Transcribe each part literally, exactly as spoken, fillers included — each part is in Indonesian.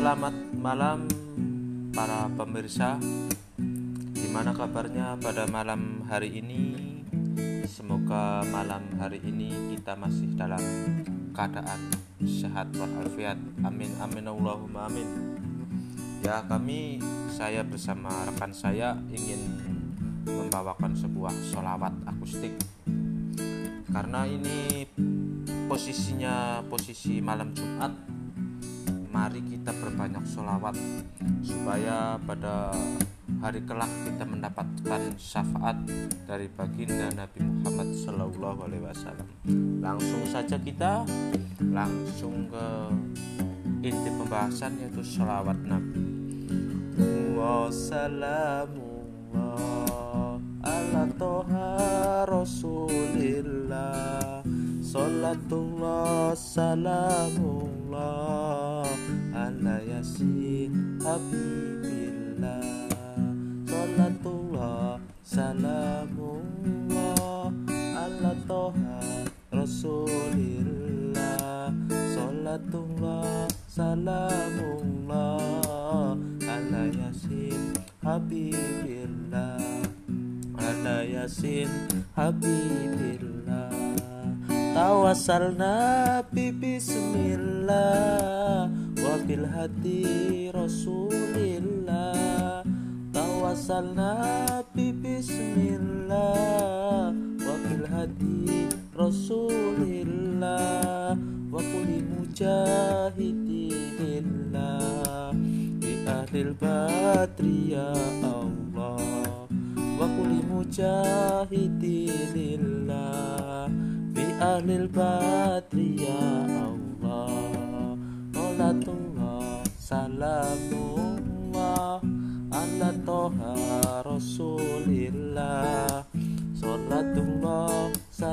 Selamat malam para pemirsa. Gimana kabarnya pada malam hari ini? Semoga malam hari ini kita masih dalam keadaan sehat walafiat. Amin amin Allahumma amin. Ya, kami saya bersama rekan saya ingin membawakan sebuah sholawat akustik. Karena ini posisinya posisi malam Jumat, mari kita berbanyak sholawat supaya pada hari kelak kita mendapatkan syafaat dari baginda Nabi Muhammad Sallallahu Alaihi Wasallam. Langsung saja kita langsung ke inti pembahasan, yaitu sholawat Nabi. Wassalamullah ala toha rasulillah, salatullah salamullah ala yasin habibillah, salatullah salamullah ala toha rasulillah, salatullah salamullah ala yasin habibillah, ala yasin habibillah. Tawassalna bi bismillah wa bil hadi rasulillah, tawassalna bi bismillah wa bil hadi rasulillah, wa kulli mujahidillah bi ahlil badri ya Allah, wa kulli mujahidillah bi ahlil badri ya Allah. Salatullah salamullah ala toha rasulillah, salatullah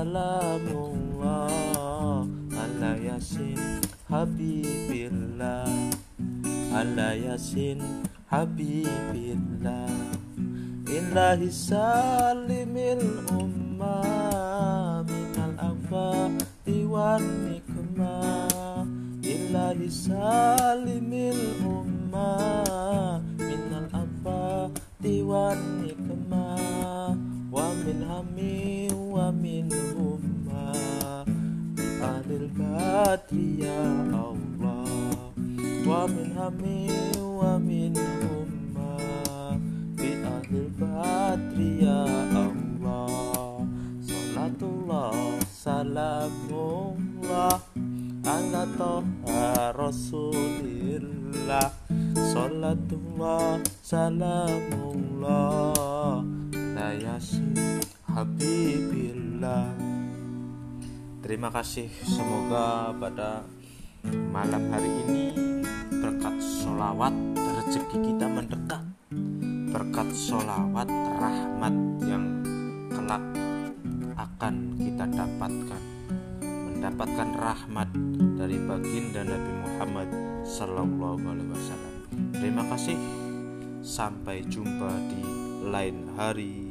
salamullah ala yasin habibillah, ala yasin habibillah. Illahi salimil ummah minal afati wan nikmah, illahi salimil ummah minal afati wan nikmah, wa min hami wa min ummah bi ahlil badri ya Allah, wa min hami wa min ummah bi ahlil badri ya Allah. Salatullah salamullah ala toha rasulillah, salatullah salamullah la yasin habibillah. Terima kasih. Semoga pada malam hari ini berkat sholawat rezeki kita mendekat, berkat sholawat rahmat yang kelak akan kita dapatkan, mendapatkan rahmat dari baginda Nabi Muhammad Sallallahu Alaihi Wasallam. Terima kasih. Sampai jumpa di lain hari.